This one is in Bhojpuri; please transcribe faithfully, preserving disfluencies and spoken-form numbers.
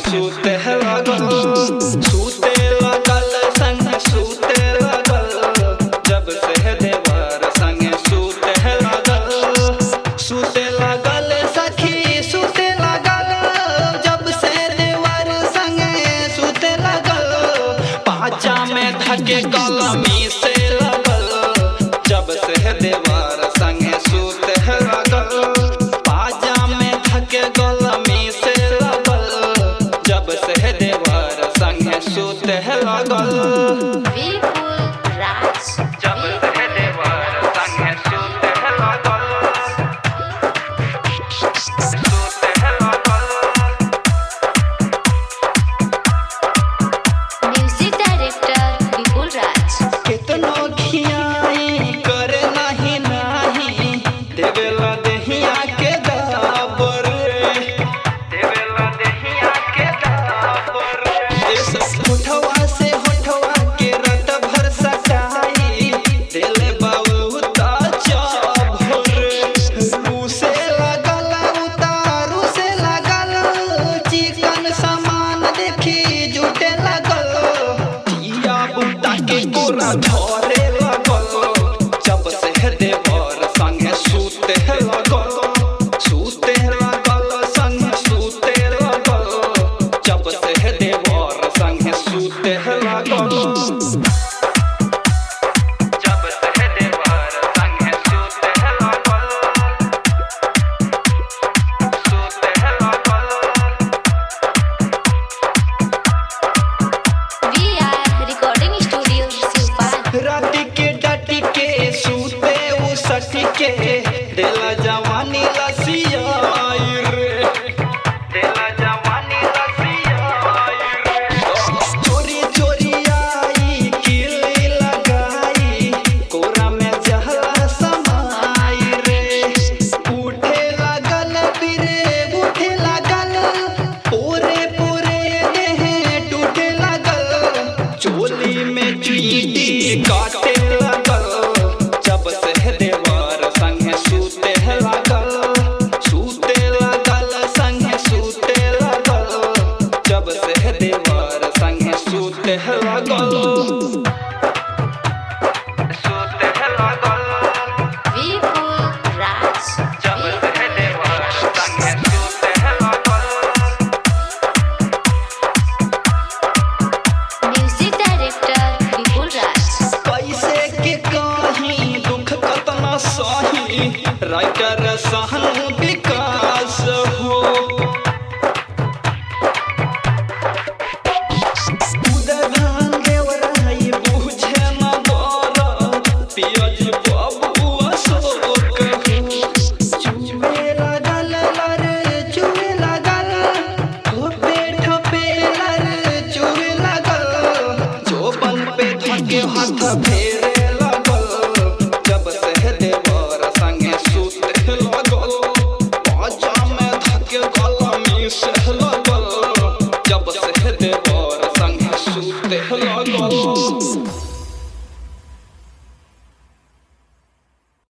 सूते लागल सूते लागल संग सूते लागल जब से देवर संग सूते लागल सूते लागल सखी सूते लागल जब से देवर संग सूते लागल पाचा में धके कलमी से लागल जब से देवर संग सूते लागल पाचा में धके कलमी से लागल जब से देवर संग सूते लागल विपुल राज जब से देवर संग सूते लागल सूते लागल म्यूजिक डायरेक्टर विपुल राज कितनो खियाई करे नहीं नहीं देवेला देहिया के दाबर देवेला देहिया के दाबर इस होठवा से होठवा के रत भर सटाई दिले बाबू ता चाभर रू से लागल उतारू से लागल चिकन सामान देखी जुटे लागल जिया बुता के गोरा धरे लागल जब से देवर संग सूते लागल सूते लागल संग सूते लागल जब से देवर संग सूते लागल जब से देवर संग सूते लागल सूते लागल V R recording studio Shivpal रात के डाटी के सूते उ सटी के देला जवानी लसियाई रे देला जवानी लसियाई रे चोरी चोरी आई किली लगाई कोरा में जहला समाई रे उठे लागल बिरे उठे लागल पूरे पूरे देह टूटे लागल चोली में चीटी काटे लागल जब से देवर संग सूते लागल सूते लागल संग सूते लागल जब से देवर संग सूते लागल सूते लागल विपुल राज जब से देवर संग सूते लागल म्यूजिक डायरेक्टर विपुल राज कैसे के कहीं दुख कतना सही राइटर सहन विकास हो उदधान देवराई बुझे न दर पियज बाबू अशोक चुवे लागल लर चुवे लागल ठोपे ठोपे लर चुवे लागल जोबन पे धके हाथ फेरे लागल जब से देवर संग सूते लागल पाचा में धके कलमी से लागल